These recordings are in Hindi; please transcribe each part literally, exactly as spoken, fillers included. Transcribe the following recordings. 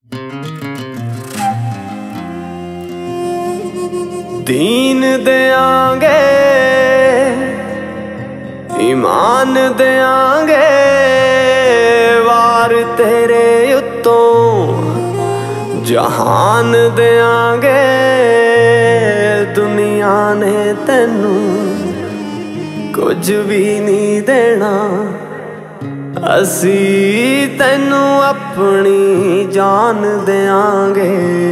दीन देंगे ईमान देंगे वार तेरे उत्तों जहान देंगे दुनिया ने तेनू कुछ भी नहीं देना असी तेनू अपनी जान देंगे।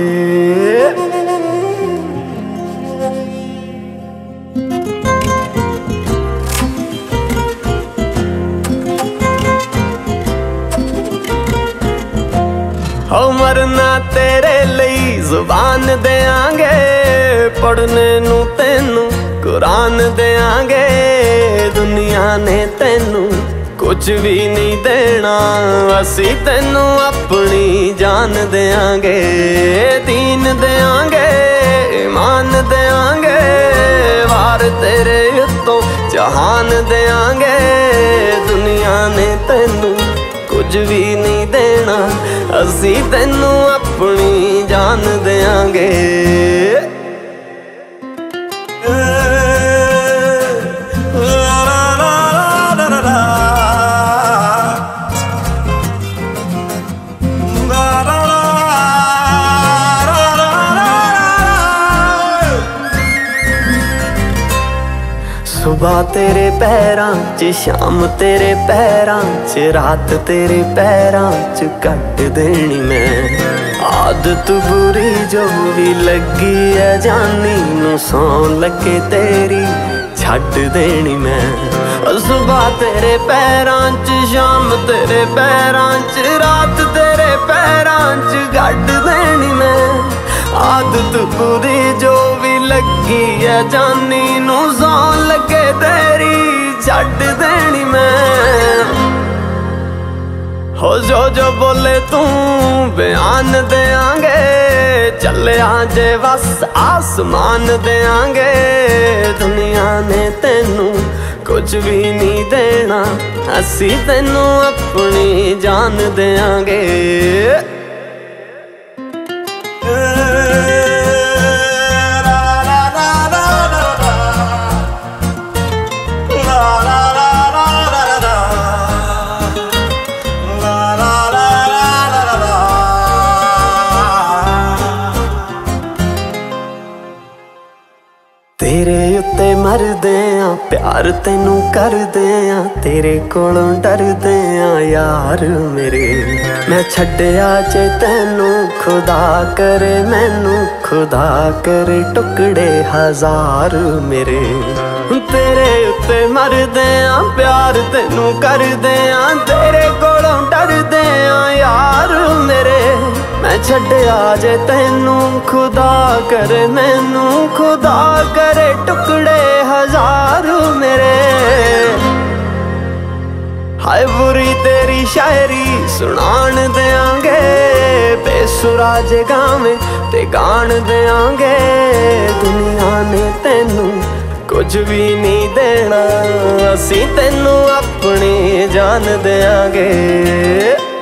हो मरना तेरे लिए जुबान देंगे पढ़ने नू तेनू कुरान देंगे दुनिया ने तेनू कुछ भी नहीं देना असी तेनू अपनी जान देंगे। दीन देंगे ईमान देंगे वार तेरे उत्तों जहान देंगे दुनिया ने तेनू कुछ भी नहीं देना असी तेनू अपनी जान देंगे। सुबह तेरे पैरां च शाम तेरे पैरां च रात तेरे पैरां च कट देनी मैं आदत बुरी जो भी लगी है जानी नू सौं लगे तेरी छड्ड देनी मैं। सुबह तेरे पैरां च शाम तेरे पैरां च रात तेरे पैरां च कट देनी मैं आदत बुरी जो भी लगी है जानी नू सौं लगे तेरी छड्ड देनी मैं। हो जो जो बोले तू बयान देंगे चले आजे बस आसमान देंगे दुनिया ने तेनू कुछ भी नहीं देना असी तेनू अपनी जान देंगे। तेरे उत्ते मरदे आ प्यार तेनू करदे आ तेरे कोलों डरदे आ यार मेरे मैं छड्डिया जे तेनू खुदा करे मैनू खुदा करे टुकड़े हजार मेरे। तेरे उत्ते मरदे आ प्यार तेनू करदे आ तेरे कोलों डरदे आ यार मेरे मैं छड्डिया जे तेनू खुदा करे मैनू खुदा करे टुकड़े हजार मेरे। हाय बुरी तेरी शायरी सुनान देंगे बेसुरा जे गावे ते गान देंगे दुनिया ने तेनू कुछ भी नहीं देना असी तेनू अपनी जान देंगे।